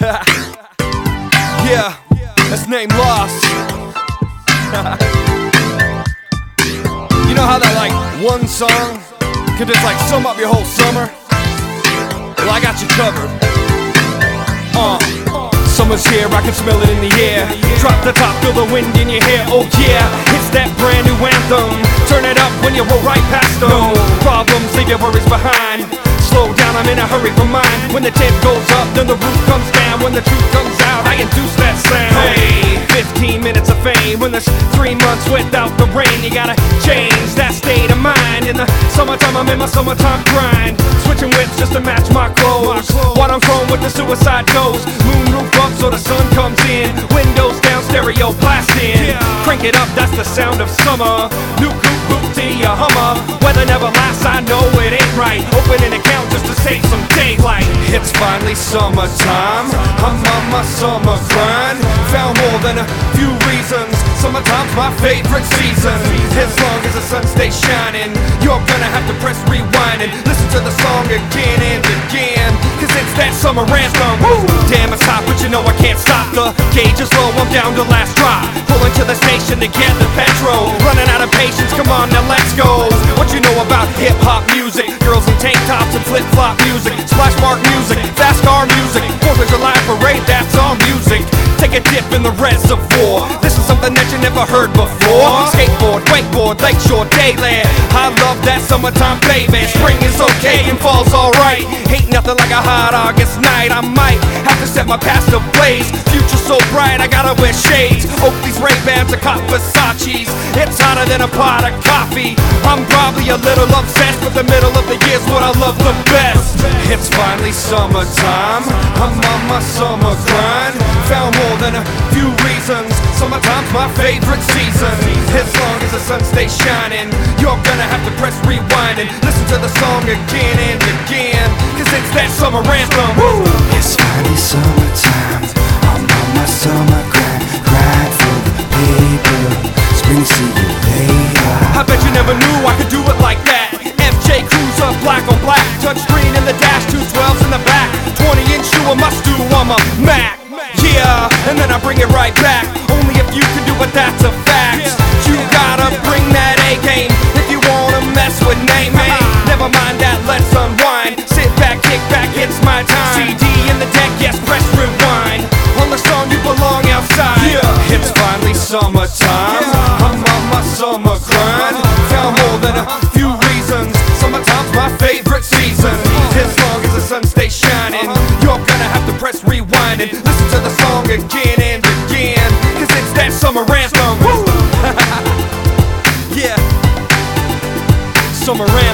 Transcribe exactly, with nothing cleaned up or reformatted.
Yeah, that's name Lost. You know how that like one song can just like sum up your whole summer? Well, I got you covered. Uh, summer's here, I can smell it in the air. Drop the top, feel the wind in your hair. Oh yeah, it's that brand new anthem. Turn it up when you roll right past them. No problems, leave your worries behind. Slow down, I'm in a hurry for mine. When the temp goes up, then the roof comes down. When the truth comes out, I induce that sound. Hey, fifteen minutes of fame. When there's three months without the rain, you gotta change that state of mind. In the summertime, I'm in my summertime grind. Switching whips just to match my clothes. While I'm chrome with the suicide toes. Moon roof up so the sun comes in. Windows down, stereo blasting. Crank it up, that's the sound of summer. New coupe, booty, a Hummer. Weather never lasts, I know it ain't right. Open an account just to save some daylight. It's finally summertime, I'm on my summer grind. Found more than a few reasons. Summertime's my favorite season. As long as the sun stays shining, you're gonna have to press rewind and listen to the song again and again, cause it's that summer anthem. Woo! Damn, it's hot, but you know I can't stop. The gauge is low, I'm down to last drop. Pulling to the station to get the petrol. Running out of patience, come on now let's go. What you know about hip-hop music? Girls in tank tops and flip-flop music. Splash mark music, fast car music. Fourth of July parade, that's all music. Take a dip in the reservoir. This is something that you never heard before. Skateboard, wakeboard, lakeshore, dayland. I love that summertime baby. Spring is okay and fall's alright. Ain't nothing like a hot August night. I might have to set my past ablaze. Future so bright, I gotta wear shades. Oakley's, Ray-Bans, or cop Versace's. It's hotter than a pot of coffee. I'm probably a little obsessed with the middle of the year's what I love the best. It's finally summertime, I'm on my summer grind. Found more than a few reasons. Summertime's my favorite season. As long as the sun stays shining, you're gonna have to press rewind and listen to the song again and again, cause it's that summer anthem. Woo! It's finally summertime, I'm on my summer grind. Grind for the paper, spring see you later. I bet you never knew I could do it like that. F J Cruiser, black on black. Touchscreen in the dash, two twelves in the back. twenty inch shoe, a must do, I'm a Mac. Yeah, and then I bring it right back. Only if you can do it, that's a fact. You gotta bring that A game if you wanna mess with name. Hey, never mind that, let's unwind. Sit back, kick back, it's my time. C D in the deck, yes, press rewind. On the song, you belong outside. Yeah, it's finally summertime, I'm on my summer grind. Found more than a few reasons. Summertime's my favorite season. As long as the sun stays shining, you're gonna have to press rewind and listen to the song again and again, cause it's that summer anthem. Woo! Yeah, summer anthem.